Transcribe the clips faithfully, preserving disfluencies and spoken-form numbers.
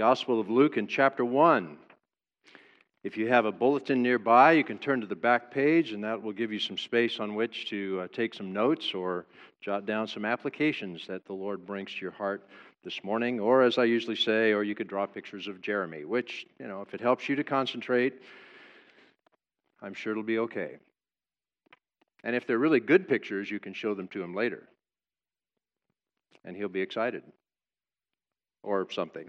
Gospel of Luke in chapter one. If you have a bulletin nearby, you can turn to the back page, and that will give you some space on which to uh, take some notes or jot down some applications that the Lord brings to your heart this morning. Or, as I usually say, or you could draw pictures of Jeremy, which, you know, if it helps you to concentrate, I'm sure it'll be okay. And if they're really good pictures, you can show them to him later, and he'll be excited. Or something.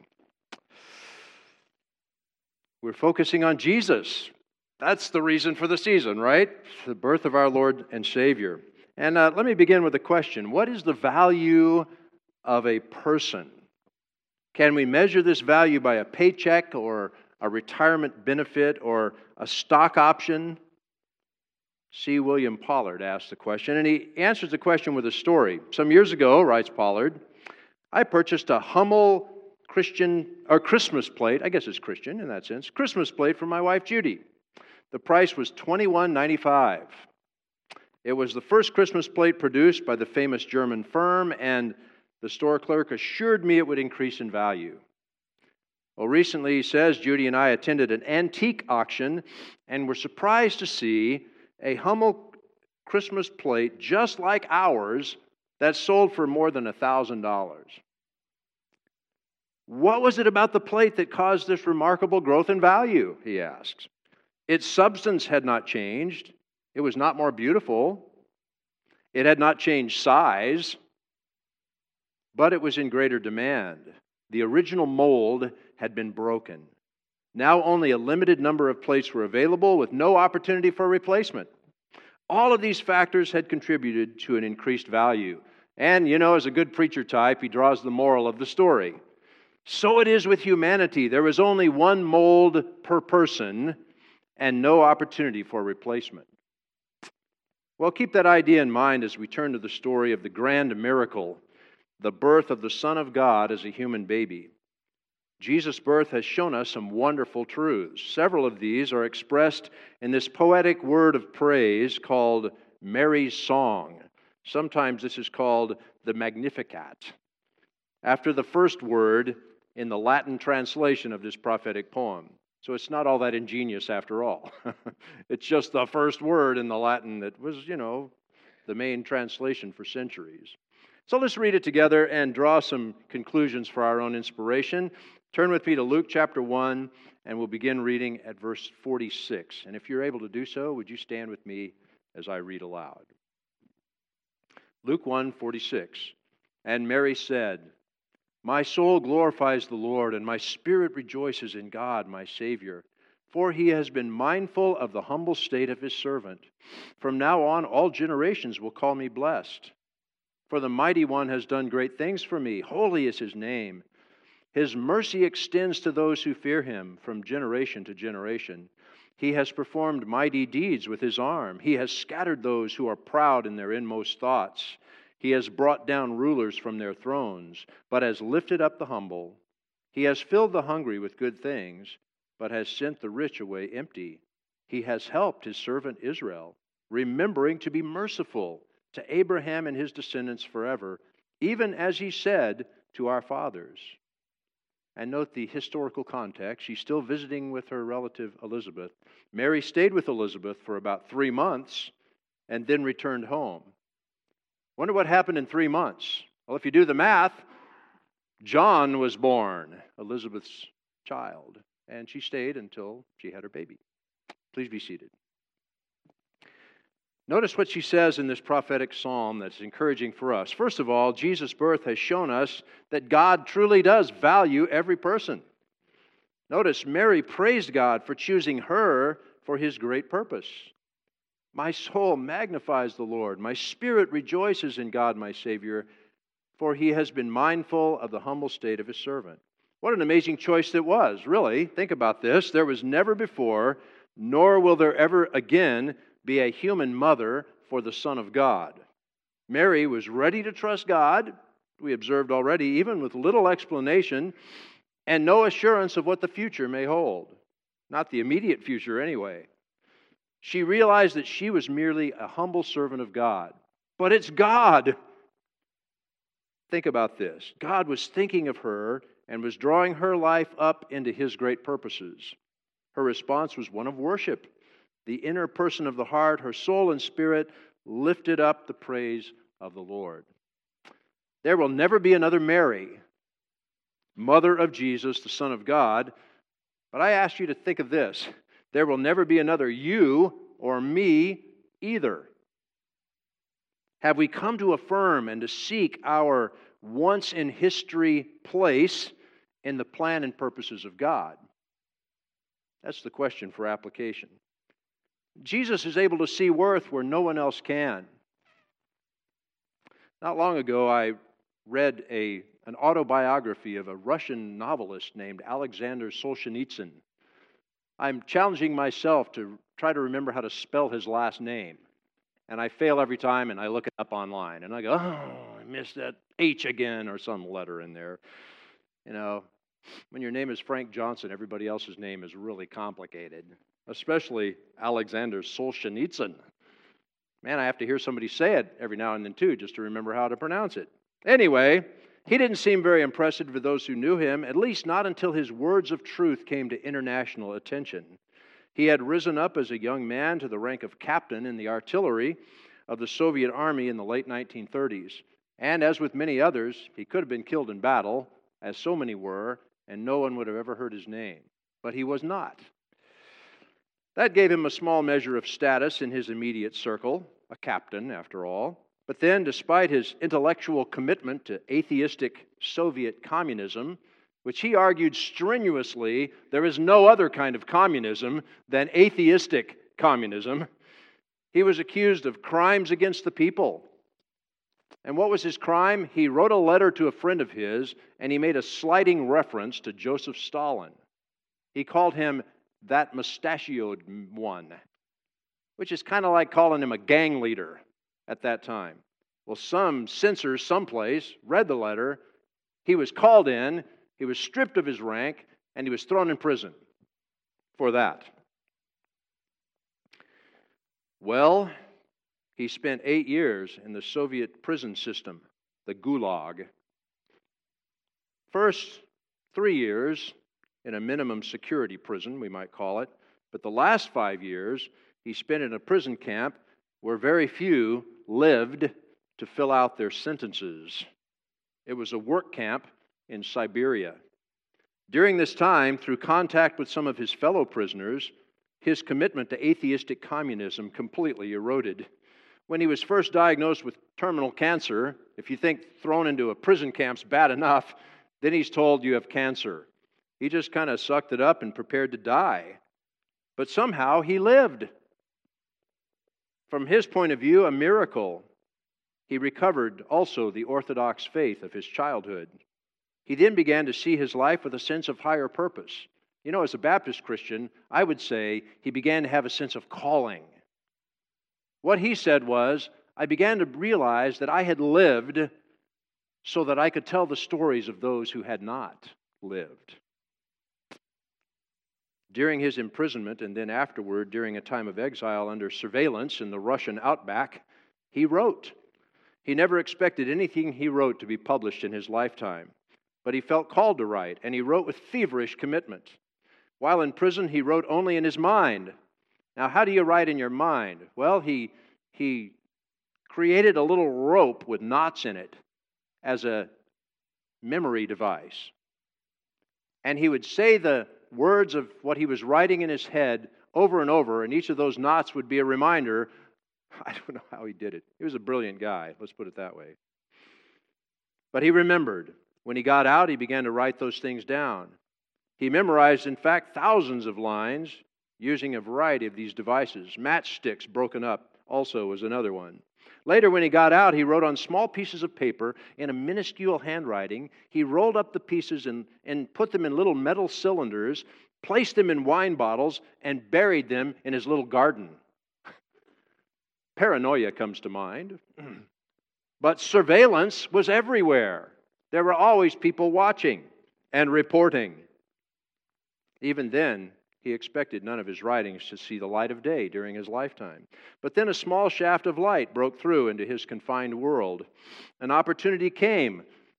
We're focusing on Jesus. That's the reason for the season, right? The birth of our Lord and Savior. And uh, let me begin with a question. What is the value of a person? Can we measure this value by a paycheck or a retirement benefit or a stock option? C. William Pollard asked the question, and he answers the question with a story. Some years ago, writes Pollard, I purchased a Hummel Christian or Christmas plate, I guess it's Christian in that sense, Christmas plate for my wife Judy. The price was twenty-one ninety-five. It was the first Christmas plate produced by the famous German firm, and the store clerk assured me it would increase in value. Well, recently, he says, Judy and I attended an antique auction and were surprised to see a Hummel Christmas plate just like ours that sold for more than one thousand dollars. What was it about the plate that caused this remarkable growth in value, he asks. Its substance had not changed. It was not more beautiful. It had not changed size, but it was in greater demand. The original mold had been broken. Now only a limited number of plates were available with no opportunity for replacement. All of these factors had contributed to an increased value. And, you know, as a good preacher type, he draws the moral of the story. So it is with humanity. There is only one mold per person and no opportunity for replacement. Well, keep that idea in mind as we turn to the story of the grand miracle, the birth of the Son of God as a human baby. Jesus' birth has shown us some wonderful truths. Several of these are expressed in this poetic word of praise called Mary's Song. Sometimes this is called the Magnificat, after the first word in the Latin translation of this prophetic poem. So it's not all that ingenious after all. It's just the first word in the Latin that was, you know, the main translation for centuries. So let's read it together and draw some conclusions for our own inspiration. Turn with me to Luke chapter one, and we'll begin reading at verse forty-six. And if you're able to do so, would you stand with me as I read aloud? Luke one forty-six. And Mary said, My soul glorifies the Lord, and my spirit rejoices in God, my Savior, for he has been mindful of the humble state of his servant. From now on, all generations will call me blessed. For the Mighty One has done great things for me. Holy is his name. His mercy extends to those who fear him from generation to generation. He has performed mighty deeds with his arm. He has scattered those who are proud in their inmost thoughts. He has brought down rulers from their thrones, but has lifted up the humble. He has filled the hungry with good things, but has sent the rich away empty. He has helped his servant Israel, remembering to be merciful to Abraham and his descendants forever, even as he said to our fathers. And note the historical context. She's still visiting with her relative Elizabeth. Mary stayed with Elizabeth for about three months and then returned home. Wonder what happened in three months. Well, if you do the math, John was born, Elizabeth's child, and she stayed until she had her baby. Please be seated. Notice what she says in this prophetic psalm that's encouraging for us. First of all, Jesus' birth has shown us that God truly does value every person. Notice, Mary praised God for choosing her for his great purpose. My soul magnifies the Lord. My spirit rejoices in God, my Savior, for he has been mindful of the humble state of his servant. What an amazing choice it was, really. Think about this. There was never before, nor will there ever again be a human mother for the Son of God. Mary was ready to trust God, we observed already, even with little explanation and no assurance of what the future may hold. Not the immediate future anyway. She realized that she was merely a humble servant of God. But it's God. Think about this. God was thinking of her and was drawing her life up into His great purposes. Her response was one of worship. The inner person of the heart, her soul and spirit, lifted up the praise of the Lord. There will never be another Mary, mother of Jesus, the Son of God. But I ask you to think of this. There will never be another you or me either. Have we come to affirm and to seek our once-in-history place in the plan and purposes of God? That's the question for application. Jesus is able to see worth where no one else can. Not long ago, I read a, an autobiography of a Russian novelist named Alexander Solzhenitsyn. I'm challenging myself to try to remember how to spell his last name. And I fail every time, and I look it up online. And I go, oh, I missed that H again, or some letter in there. You know, when your name is Frank Johnson, everybody else's name is really complicated, especially Alexander Solzhenitsyn. Man, I have to hear somebody say it every now and then, too, just to remember how to pronounce it. Anyway, he didn't seem very impressive for those who knew him, at least not until his words of truth came to international attention. He had risen up as a young man to the rank of captain in the artillery of the Soviet Army in the late nineteen thirties. And as with many others, he could have been killed in battle, as so many were, and no one would have ever heard his name. But he was not. That gave him a small measure of status in his immediate circle, a captain, after all. But then, despite his intellectual commitment to atheistic Soviet communism, which he argued strenuously, there is no other kind of communism than atheistic communism, he was accused of crimes against the people. And what was his crime? He wrote a letter to a friend of his, and he made a slighting reference to Joseph Stalin. He called him that mustachioed one, which is kind of like calling him a gang leader at that time. Well, some censors someplace read the letter. He was called in, he was stripped of his rank, and he was thrown in prison for that. Well, he spent eight years in the Soviet prison system, the Gulag. First three years in a minimum security prison, we might call it, but the last five years he spent in a prison camp where very few lived to fill out their sentences. It was a work camp in Siberia. During this time, through contact with some of his fellow prisoners, his commitment to atheistic communism completely eroded. When he was first diagnosed with terminal cancer, if you think thrown into a prison camp's bad enough, then he's told you have cancer. He just kind of sucked it up and prepared to die. But somehow he lived. From his point of view, a miracle. He recovered also the Orthodox faith of his childhood. He then began to see his life with a sense of higher purpose. You know, as a Baptist Christian, I would say he began to have a sense of calling. What he said was, I began to realize that I had lived so that I could tell the stories of those who had not lived. During his imprisonment and then afterward, during a time of exile under surveillance in the Russian outback, he wrote. He never expected anything he wrote to be published in his lifetime, but he felt called to write, and he wrote with feverish commitment. While in prison, he wrote only in his mind. Now, how do you write in your mind? Well, he, he created a little rope with knots in it as a memory device. And he would say the words of what he was writing in his head over and over, and each of those knots would be a reminder. I don't know how he did it. He was a brilliant guy, let's put it that way. But he remembered. When he got out, he began to write those things down. He memorized, in fact, thousands of lines using a variety of these devices. Matchsticks broken up also was another one. Later, when he got out, he wrote on small pieces of paper in a minuscule handwriting. He rolled up the pieces and, and put them in little metal cylinders, placed them in wine bottles, and buried them in his little garden. Paranoia comes to mind. But surveillance was everywhere. There were always people watching and reporting. Even then, he expected none of his writings to see the light of day during his lifetime. But then a small shaft of light broke through into his confined world. An opportunity came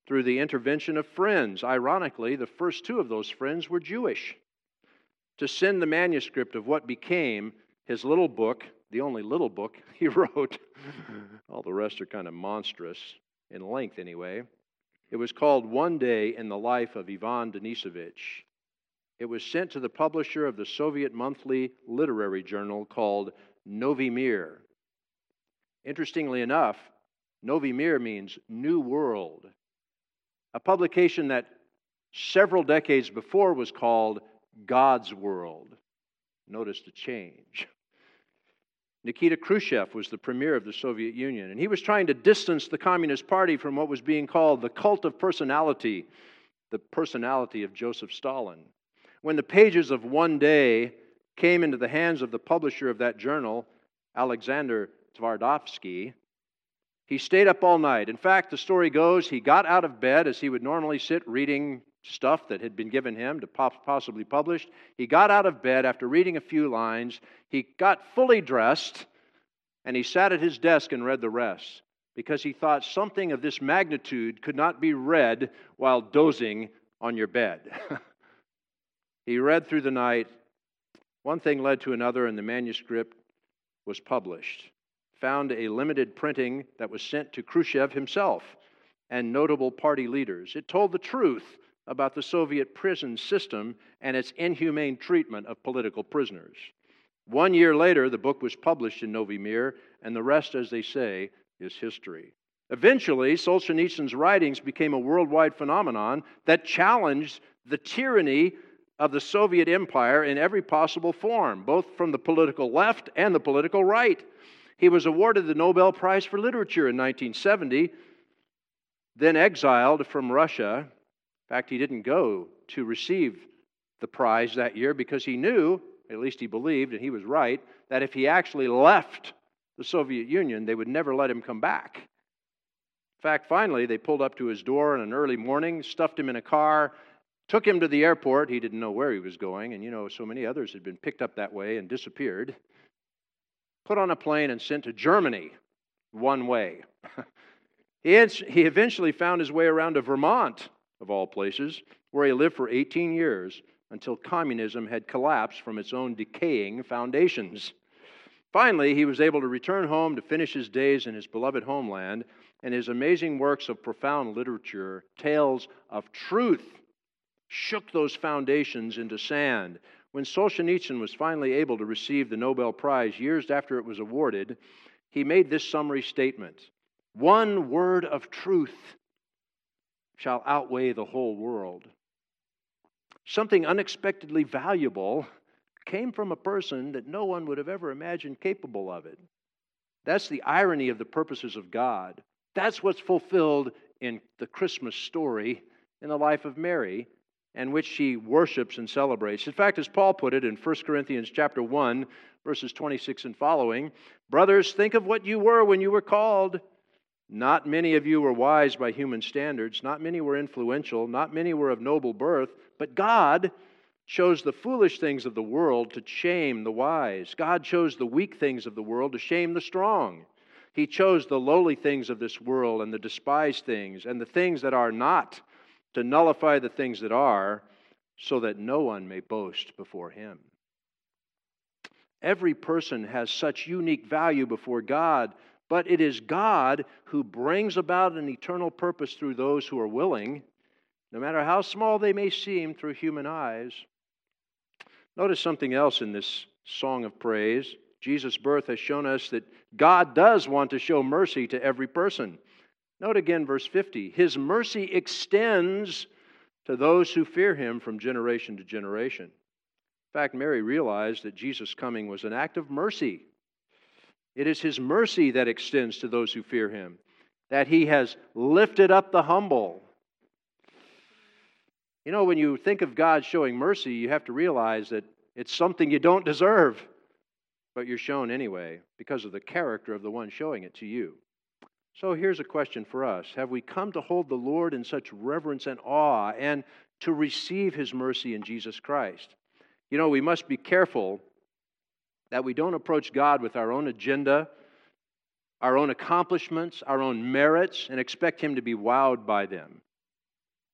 through the intervention of friends. Ironically, the first two of those friends were Jewish, to send the manuscript of what became his little book, the only little book he wrote. All the rest are kind of monstrous, in length anyway. It was called One Day in the Life of Ivan Denisovich. It was sent to the publisher of the Soviet monthly literary journal called Novy Mir. Interestingly enough, Novy Mir means New World, a publication that several decades before was called God's World. Notice the change. Nikita Khrushchev was the premier of the Soviet Union, and he was trying to distance the Communist Party from what was being called the cult of personality, the personality of Joseph Stalin. When the pages of One Day came into the hands of the publisher of that journal, Alexander Tvardovsky, he stayed up all night. In fact, the story goes, he got out of bed as he would normally sit reading stuff that had been given him to possibly publish. He got out of bed after reading a few lines. He got fully dressed, and he sat at his desk and read the rest, because he thought something of this magnitude could not be read while dozing on your bed. He read through the night. One thing led to another, and the manuscript was published. Found a limited printing that was sent to Khrushchev himself and notable party leaders. It told the truth about the Soviet prison system and its inhumane treatment of political prisoners. One year later, the book was published in Novy Mir, and the rest, as they say, is history. Eventually, Solzhenitsyn's writings became a worldwide phenomenon that challenged the tyranny of the Soviet Empire in every possible form, both from the political left and the political right. He was awarded the Nobel Prize for Literature in nineteen seventy, then exiled from Russia. In fact, he didn't go to receive the prize that year because he knew, at least he believed, and he was right, that if he actually left the Soviet Union, they would never let him come back. In fact, finally, they pulled up to his door in an early morning, stuffed him in a car, took him to the airport. He didn't know where he was going, and you know, so many others had been picked up that way and disappeared. Put on a plane and sent to Germany one way. he, had, he eventually found his way around to Vermont, of all places, where he lived for eighteen years until communism had collapsed from its own decaying foundations. Finally, he was able to return home to finish his days in his beloved homeland, and his amazing works of profound literature, tales of truth, shook those foundations into sand. When Solzhenitsyn was finally able to receive the Nobel Prize years after it was awarded, he made this summary statement: "One word of truth shall outweigh the whole world." Something unexpectedly valuable came from a person that no one would have ever imagined capable of it. That's the irony of the purposes of God. That's what's fulfilled in the Christmas story in the life of Mary, and which she worships and celebrates. In fact, as Paul put it in First Corinthians chapter one, verses twenty-six and following, "Brothers, think of what you were when you were called. Not many of you were wise by human standards. Not many were influential. Not many were of noble birth. But God chose the foolish things of the world to shame the wise. God chose the weak things of the world to shame the strong. He chose the lowly things of this world and the despised things and the things that are not, to nullify the things that are, so that no one may boast before Him." Every person has such unique value before God, but it is God who brings about an eternal purpose through those who are willing, no matter how small they may seem through human eyes. Notice something else in this song of praise. Jesus' birth has shown us that God does want to show mercy to every person. Note again verse fifty. His mercy extends to those who fear Him from generation to generation. In fact, Mary realized that Jesus' coming was an act of mercy. It is His mercy that extends to those who fear Him, that He has lifted up the humble. You know, when you think of God showing mercy, you have to realize that it's something you don't deserve, but you're shown anyway because of the character of the one showing it to you. So here's a question for us. Have we come to hold the Lord in such reverence and awe and to receive His mercy in Jesus Christ? You know, we must be careful that we don't approach God with our own agenda, our own accomplishments, our own merits, and expect Him to be wowed by them.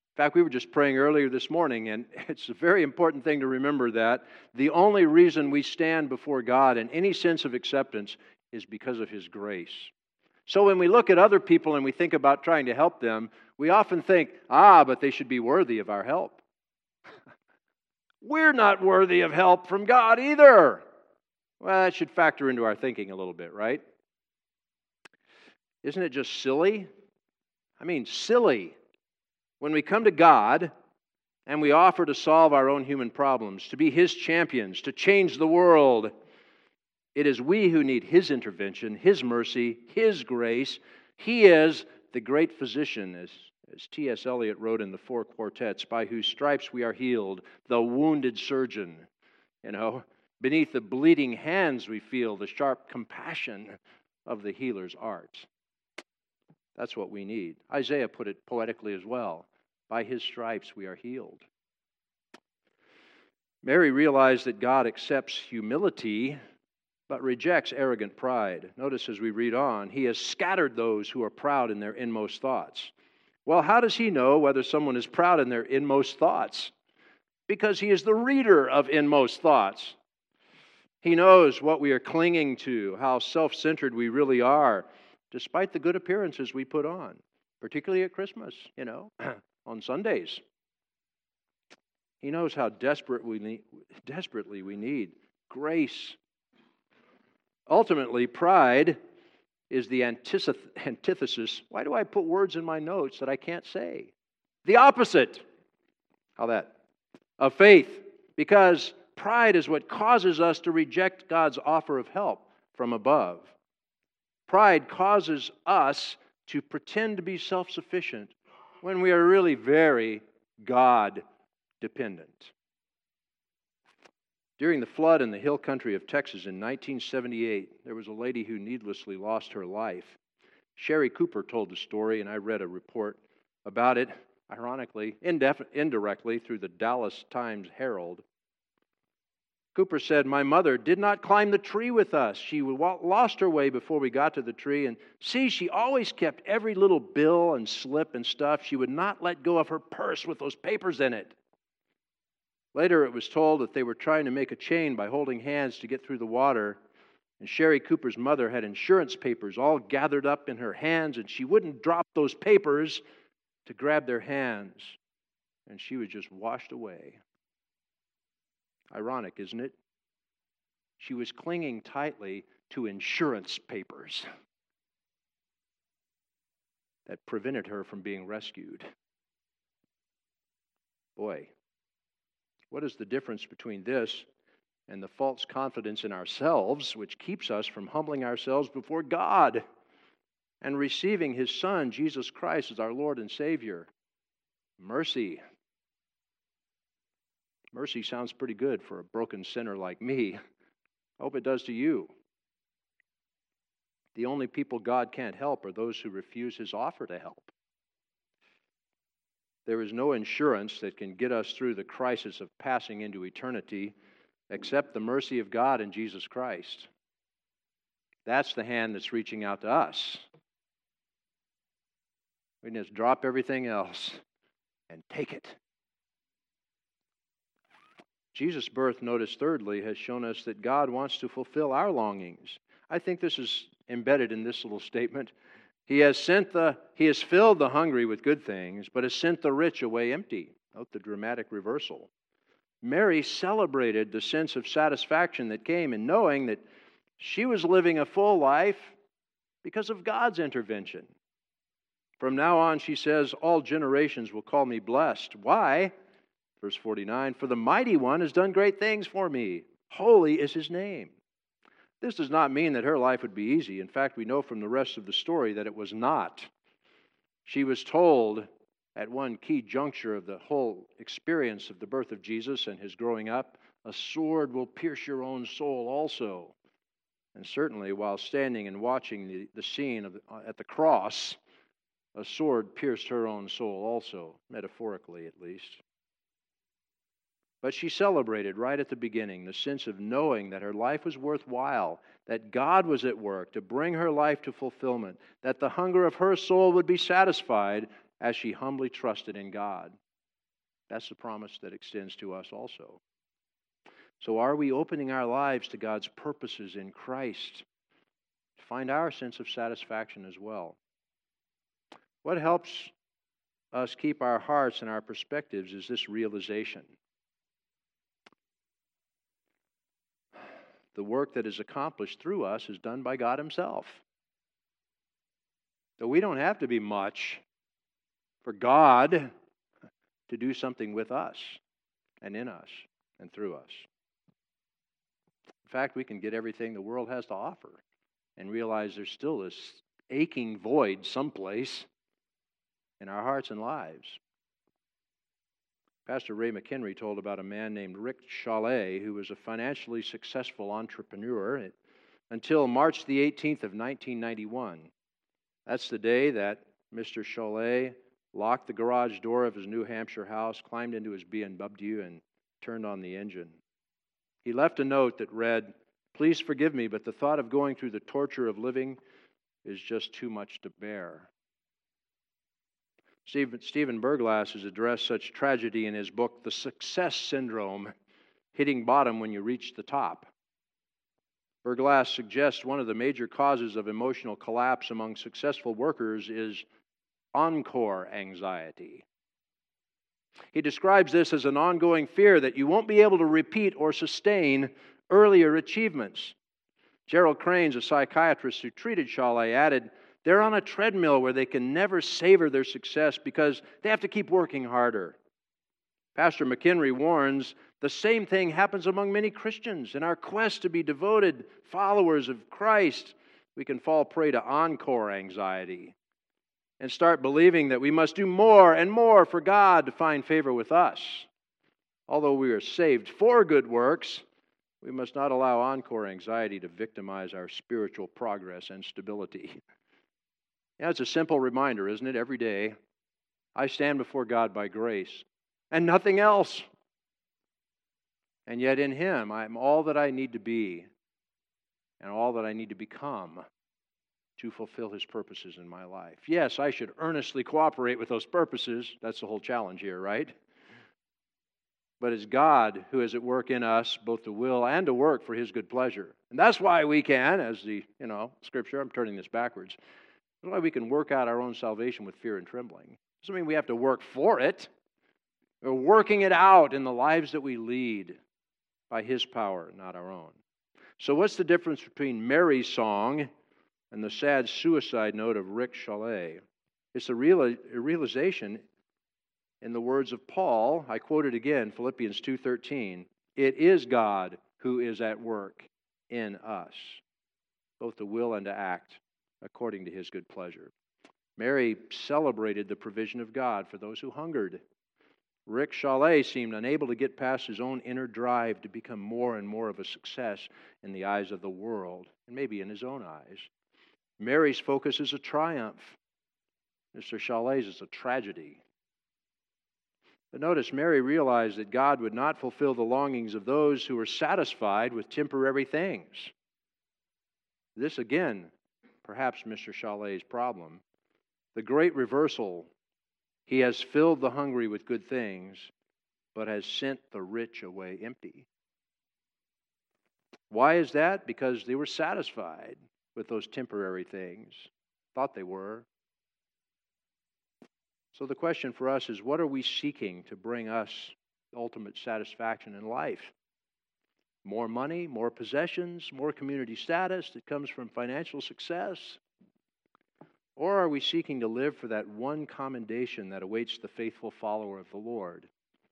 In fact, we were just praying earlier this morning, and it's a very important thing to remember that the only reason we stand before God in any sense of acceptance is because of His grace. So when we look at other people and we think about trying to help them, we often think, ah, but they should be worthy of our help. We're not worthy of help from God either. Well, that should factor into our thinking a little bit, right? Isn't it just silly? I mean, silly. When we come to God and we offer to solve our own human problems, to be His champions, to change the world, it is we who need His intervention, His mercy, His grace. He is the great physician, as, as T S Eliot wrote in the Four Quartets, by whose stripes we are healed, the wounded surgeon. You know, beneath the bleeding hands we feel the sharp compassion of the healer's art. That's what we need. Isaiah put it poetically as well. By His stripes we are healed. Mary realized that God accepts humility, but rejects arrogant pride. Notice as we read on, He has scattered those who are proud in their inmost thoughts. Well, how does He know whether someone is proud in their inmost thoughts? Because He is the reader of inmost thoughts. He knows what we are clinging to, how self-centered we really are, despite the good appearances we put on, particularly at Christmas, you know, on Sundays. He knows how desperate we need, desperately we need grace. Ultimately, pride is the antithesis. Why do I put words in my notes that I can't say? The opposite. How that? Of faith. Because pride is what causes us to reject God's offer of help from above. Pride causes us to pretend to be self-sufficient when we are really very God-dependent. During the flood in the hill country of Texas in nineteen seventy-eight, there was a lady who needlessly lost her life. Sherry Cooper told the story, and I read a report about it, ironically, indef- indirectly, through the Dallas Times-Herald. Cooper said, "My mother did not climb the tree with us. She lost her way before we got to the tree. And see, she always kept every little bill and slip and stuff. She would not let go of her purse with those papers in it." Later, it was told that they were trying to make a chain by holding hands to get through the water. And Sherry Cooper's mother had insurance papers all gathered up in her hands, and she wouldn't drop those papers to grab their hands. And she was just washed away. Ironic, isn't it? She was clinging tightly to insurance papers that prevented her from being rescued. Boy, what is the difference between this and the false confidence in ourselves, which keeps us from humbling ourselves before God and receiving His Son, Jesus Christ, as our Lord and Savior? Mercy. Mercy sounds pretty good for a broken sinner like me. I hope it does to you. The only people God can't help are those who refuse His offer to help. There is no insurance that can get us through the crisis of passing into eternity except the mercy of God in Jesus Christ. That's the hand that's reaching out to us. We just drop everything else and take it. Jesus' birth, notice thirdly, has shown us that God wants to fulfill our longings. I think this is embedded in this little statement. He has sent the, He has filled the hungry with good things, but has sent the rich away empty. Note the dramatic reversal. Mary celebrated the sense of satisfaction that came in knowing that she was living a full life because of God's intervention. From now on, she says, all generations will call me blessed. Why? Verse forty-nine, for the Mighty One has done great things for me. Holy is His name. This does not mean that her life would be easy. In fact, we know from the rest of the story that it was not. She was told at one key juncture of the whole experience of the birth of Jesus and His growing up, a sword will pierce your own soul also. And certainly while standing and watching the, the scene of the, at the cross, a sword pierced her own soul also, metaphorically at least. But she celebrated right at the beginning the sense of knowing that her life was worthwhile, that God was at work to bring her life to fulfillment, that the hunger of her soul would be satisfied as she humbly trusted in God. That's the promise that extends to us also. So are we opening our lives to God's purposes in Christ to find our sense of satisfaction as well? What helps us keep our hearts and our perspectives is this realization. The work that is accomplished through us is done by God Himself. So we don't have to be much for God to do something with us and in us and through us. In fact, we can get everything the world has to offer and realize there's still this aching void someplace in our hearts and lives. Pastor Ray McHenry told about a man named Rick Chalet, who was a financially successful entrepreneur until March the eighteenth of nineteen ninety-one. That's the day that Mister Chalet locked the garage door of his New Hampshire house, climbed into his B M W, and turned on the engine. He left a note that read, "Please forgive me, but the thought of going through the torture of living is just too much to bear." Stephen, Stephen Berglass has addressed such tragedy in his book, The Success Syndrome, Hitting Bottom When You Reach the Top. Berglass suggests one of the major causes of emotional collapse among successful workers is encore anxiety. He describes this as an ongoing fear that you won't be able to repeat or sustain earlier achievements. Gerald Cranes, a psychiatrist who treated Chalet, added, "They're on a treadmill where they can never savor their success because they have to keep working harder." Pastor McHenry warns the same thing happens among many Christians. In our quest to be devoted followers of Christ, we can fall prey to encore anxiety and start believing that we must do more and more for God to find favor with us. Although we are saved for good works, we must not allow encore anxiety to victimize our spiritual progress and stability. Yeah, it's a simple reminder, isn't it? Every day, I stand before God by grace and nothing else. And yet in Him, I am all that I need to be and all that I need to become to fulfill His purposes in my life. Yes, I should earnestly cooperate with those purposes. That's the whole challenge here, right? But it's God who is at work in us, both to will and to work for His good pleasure. And that's why we can, as the, you know, Scripture, I'm turning this backwards, that's why we can work out our own salvation with fear and trembling. Doesn't mean we have to work for it. We're working it out in the lives that we lead by His power, not our own. So what's the difference between Mary's song and the sad suicide note of Rick Chalet? It's a real, a realization in the words of Paul. I quote it again, Philippians two thirteen. It is God who is at work in us, both to will and to act according to His good pleasure. Mary celebrated the provision of God for those who hungered. Rick Chalet seemed unable to get past his own inner drive to become more and more of a success in the eyes of the world, and maybe in his own eyes. Mary's focus is a triumph. Mister Chalet's is a tragedy. But notice, Mary realized that God would not fulfill the longings of those who were satisfied with temporary things. This, again, perhaps Mister Chalet's problem. The great reversal: He has filled the hungry with good things, but has sent the rich away empty. Why is that? Because they were satisfied with those temporary things. Thought they were. So the question for us is, what are we seeking to bring us ultimate satisfaction in life? More money, more possessions, more community status that comes from financial success? Or are we seeking to live for that one commendation that awaits the faithful follower of the Lord?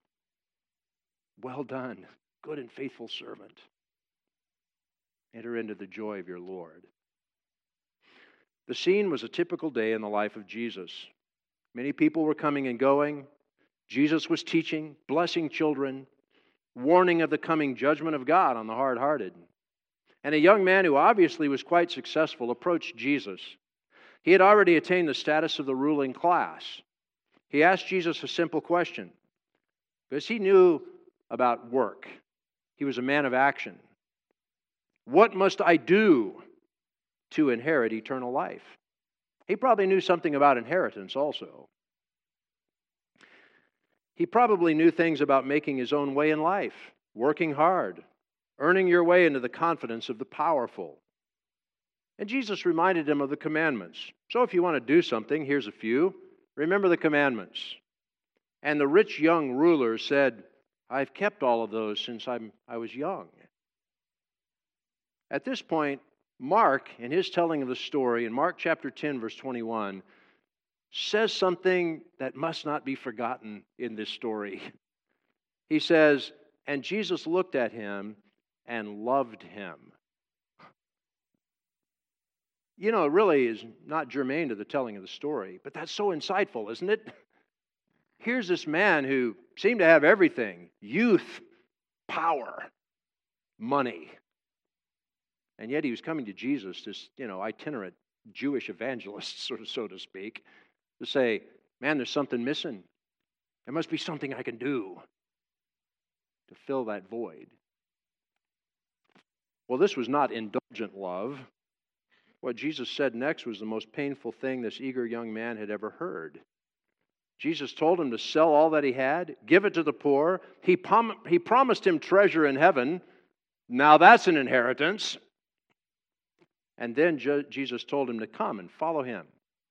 Well done, good and faithful servant. Enter into the joy of your Lord. The scene was a typical day in the life of Jesus. Many people were coming and going. Jesus was teaching, blessing children, warning of the coming judgment of God on the hard-hearted. And a young man who obviously was quite successful approached Jesus. He had already attained the status of the ruling class. He asked Jesus a simple question, because he knew about work. He was a man of action. What must I do to inherit eternal life? He probably knew something about inheritance also. He probably knew things about making his own way in life, working hard, earning your way into the confidence of the powerful. And Jesus reminded him of the commandments. So if you want to do something, here's a few. Remember the commandments. And the rich young ruler said, I've kept all of those since I'm, I was young. At this point, Mark, in his telling of the story, in Mark chapter ten, verse twenty-one, says something that must not be forgotten in this story. He says, and Jesus looked at him and loved him. You know, it really is not germane to the telling of the story, but that's so insightful, isn't it? Here's this man who seemed to have everything: youth, power, money. And yet he was coming to Jesus, this, you know, itinerant Jewish evangelist, sort of, so to speak, to say, man, there's something missing. There must be something I can do to fill that void. Well, this was not indulgent love. What Jesus said next was the most painful thing this eager young man had ever heard. Jesus told him to sell all that he had, give it to the poor. He, prom- he promised him treasure in heaven. Now that's an inheritance. And then Je- Jesus told him to come and follow him.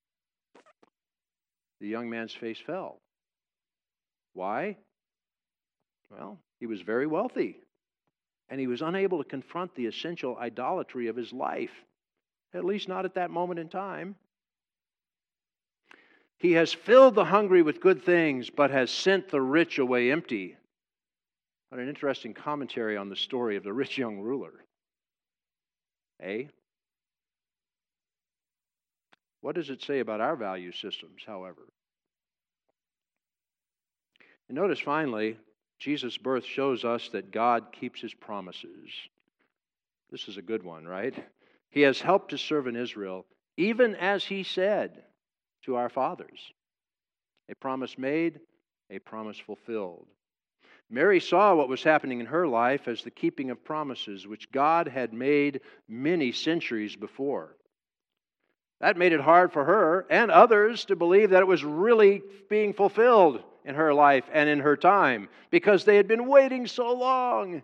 The young man's face fell. Why? Well, he was very wealthy, and he was unable to confront the essential idolatry of his life, at least not at that moment in time. He has filled the hungry with good things, but has sent the rich away empty. What an interesting commentary on the story of the rich young ruler. Eh? What does it say about our value systems, however? And notice finally, Jesus' birth shows us that God keeps his promises. This is a good one, right? He has helped his servant Israel, even as he said to our fathers. A promise made, a promise fulfilled. Mary saw what was happening in her life as the keeping of promises which God had made many centuries before. That made it hard for her and others to believe that it was really being fulfilled in her life and in her time, because they had been waiting so long.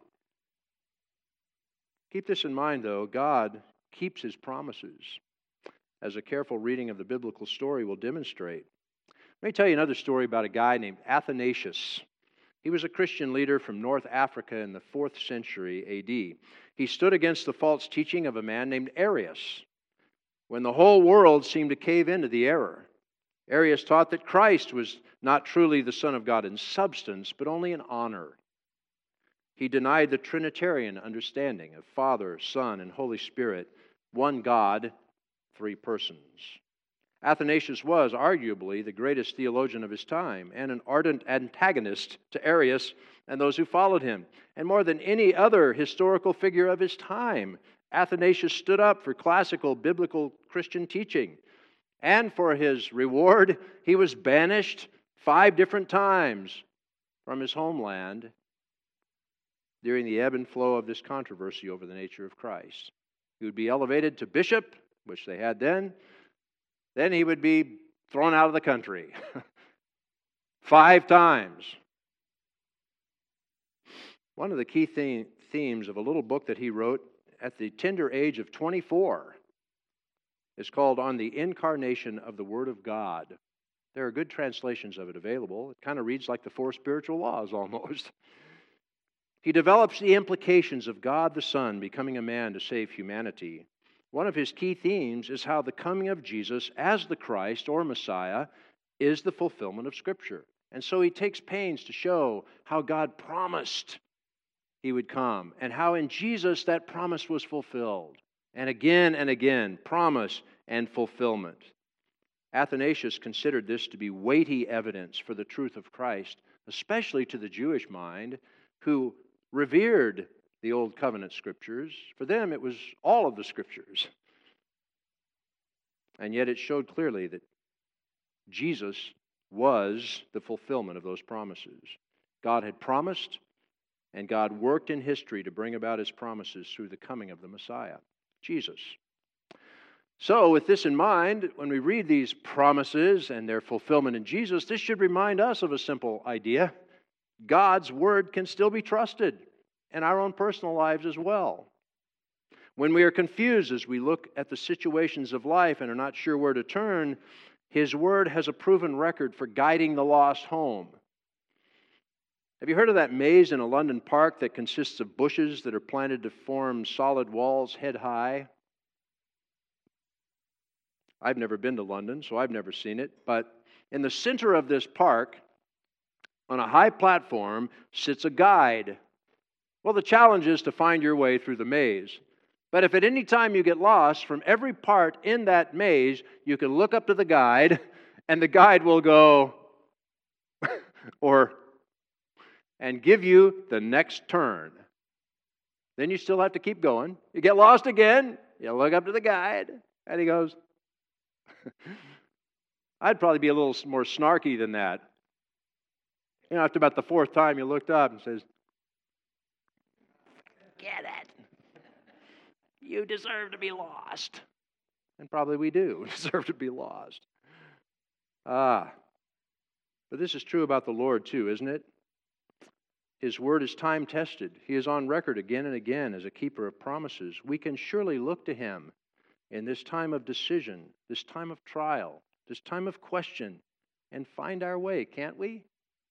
Keep this in mind, though. God keeps his promises, as a careful reading of the biblical story will demonstrate. Let me tell you another story about a guy named Athanasius. He was a Christian leader from North Africa in the fourth century A D. He stood against the false teaching of a man named Arius, when the whole world seemed to cave into the error. Arius taught that Christ was not truly the Son of God in substance, but only in honor. He denied the Trinitarian understanding of Father, Son, and Holy Spirit, one God, three persons. Athanasius was arguably the greatest theologian of his time and an ardent antagonist to Arius and those who followed him. And more than any other historical figure of his time, Athanasius stood up for classical biblical Christian teaching. And for his reward, he was banished five different times from his homeland during the ebb and flow of this controversy over the nature of Christ. He would be elevated to bishop, which they had then. Then he would be thrown out of the country. Five times. One of the key theme, themes of a little book that he wrote at the tender age of twenty-four is called On the Incarnation of the Word of God. There are good translations of it available. It kind of reads like the Four Spiritual Laws almost. He develops the implications of God the Son becoming a man to save humanity. One of his key themes is how the coming of Jesus as the Christ or Messiah is the fulfillment of Scripture. And so he takes pains to show how God promised he would come and how in Jesus that promise was fulfilled. And again and again, promise and fulfillment. Athanasius considered this to be weighty evidence for the truth of Christ, especially to the Jewish mind, who revered the Old Covenant Scriptures. For them, it was all of the Scriptures. And yet it showed clearly that Jesus was the fulfillment of those promises. God had promised, and God worked in history to bring about his promises through the coming of the Messiah, Jesus. So, with this in mind, when we read these promises and their fulfillment in Jesus, this should remind us of a simple idea. God's Word can still be trusted in our own personal lives as well. When we are confused as we look at the situations of life and are not sure where to turn, His Word has a proven record for guiding the lost home. Have you heard of that maze in a London park that consists of bushes that are planted to form solid walls head high? I've never been to London, so I've never seen it. But in the center of this park, on a high platform, sits a guide. Well, the challenge is to find your way through the maze. But if at any time you get lost, from every part in that maze, you can look up to the guide, and the guide will go, or, and give you the next turn. Then you still have to keep going. You get lost again, you look up to the guide, and he goes, I'd probably be a little more snarky than that. You know, after about the fourth time, you looked up and says, get it. You deserve to be lost. And probably we do deserve to be lost. Ah, but this is true about the Lord too, isn't it? His word is time-tested. He is on record again and again as a keeper of promises. We can surely look to Him in this time of decision, this time of trial, this time of question, and find our way, can't we?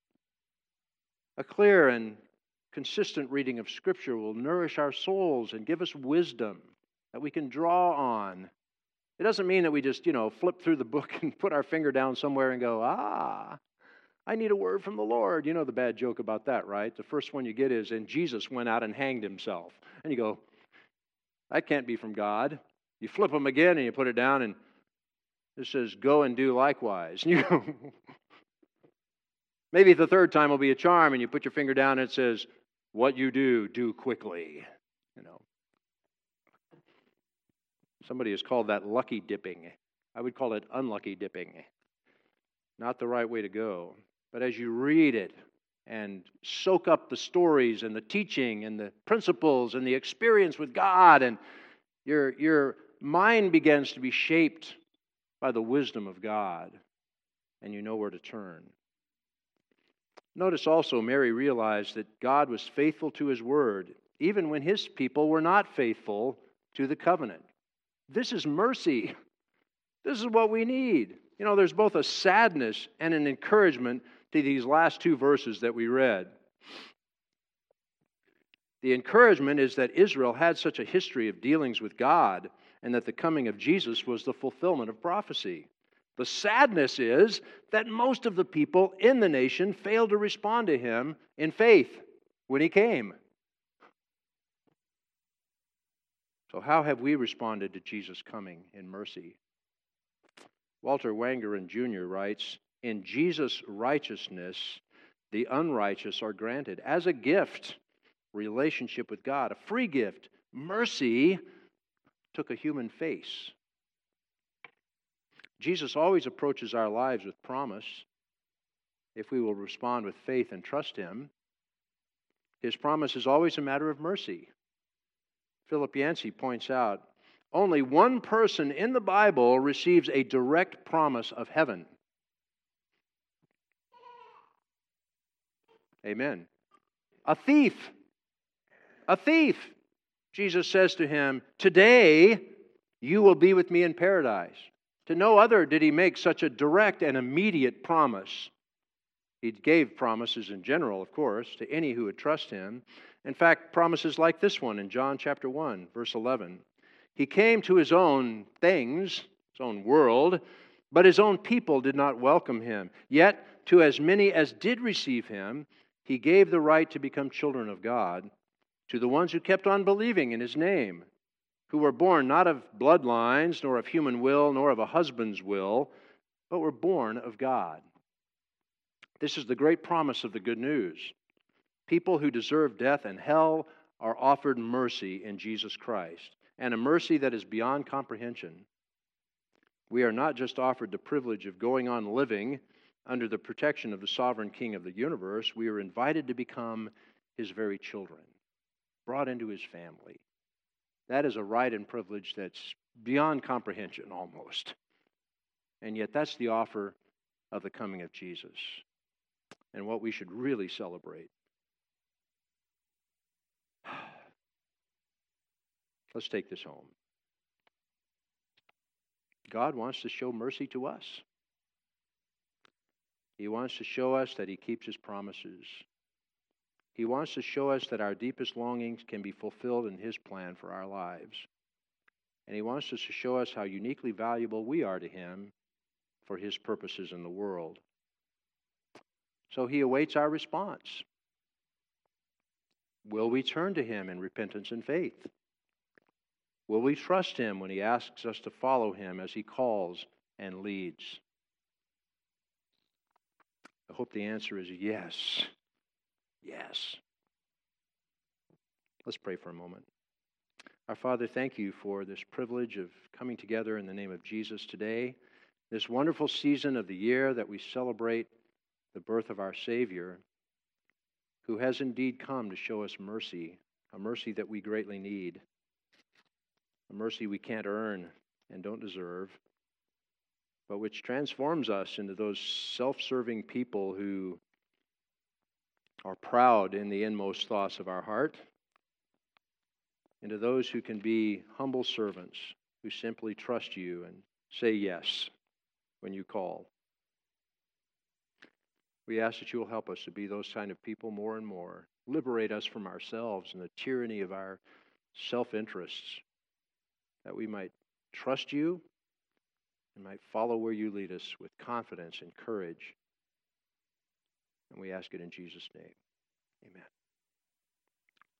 A clear and consistent reading of Scripture will nourish our souls and give us wisdom that we can draw on. It doesn't mean that we just, you know, flip through the book and put our finger down somewhere and go, ah, I need a word from the Lord. You know the bad joke about that, right? The first one you get is, and Jesus went out and hanged himself. And you go, that can't be from God. You flip them again and you put it down and it says, go and do likewise. And you go, maybe the third time will be a charm and you put your finger down and it says, what you do, do quickly. You know. Somebody has called that lucky dipping. I would call it unlucky dipping. Not the right way to go. But as you read it and soak up the stories and the teaching and the principles and the experience with God, and your, your mind begins to be shaped by the wisdom of God, and you know where to turn. Notice also, Mary realized that God was faithful to His word, even when His people were not faithful to the covenant. This is mercy. This is what we need. You know, there's both a sadness and an encouragement to these last two verses that we read. The encouragement is that Israel had such a history of dealings with God and that the coming of Jesus was the fulfillment of prophecy. The sadness is that most of the people in the nation failed to respond to Him in faith when He came. So how have we responded to Jesus' coming in mercy? Walter Wangerin Junior writes, in Jesus' righteousness, the unrighteous are granted as a gift, relationship with God, a free gift. Mercy took a human face. Jesus always approaches our lives with promise if we will respond with faith and trust Him. His promise is always a matter of mercy. Philip Yancey points out, only one person in the Bible receives a direct promise of heaven. Amen. A thief. A thief. Jesus says to him, today you will be with me in paradise. To no other did He make such a direct and immediate promise. He gave promises in general, of course, to any who would trust Him. In fact, promises like this one in John chapter one, verse eleven. He came to His own things, His own world, but His own people did not welcome Him. Yet, to as many as did receive Him, He gave the right to become children of God, to the ones who kept on believing in His name, who were born not of bloodlines, nor of human will, nor of a husband's will, but were born of God. This is the great promise of the good news. People who deserve death and hell are offered mercy in Jesus Christ, and a mercy that is beyond comprehension. We are not just offered the privilege of going on living under the protection of the sovereign King of the universe, we are invited to become His very children, brought into His family. That is a right and privilege that's beyond comprehension almost. And yet that's the offer of the coming of Jesus and what we should really celebrate. Let's take this home. God wants to show mercy to us. He wants to show us that He keeps His promises. He wants to show us that our deepest longings can be fulfilled in His plan for our lives. And He wants us to show us how uniquely valuable we are to Him for His purposes in the world. So He awaits our response. Will we turn to Him in repentance and faith? Will we trust Him when He asks us to follow Him as He calls and leads? I hope the answer is yes. Yes. Let's pray for a moment. Our Father, thank You for this privilege of coming together in the name of Jesus today, this wonderful season of the year that we celebrate the birth of our Savior, who has indeed come to show us mercy, a mercy that we greatly need, a mercy we can't earn and don't deserve, but which transforms us into those self-serving people who are proud in the inmost thoughts of our heart, into those who can be humble servants who simply trust You and say yes when You call. We ask that You will help us to be those kind of people more and more. Liberate us from ourselves and the tyranny of our self-interests, that we might trust You and might follow where You lead us with confidence and courage. And we ask it in Jesus' name. Amen.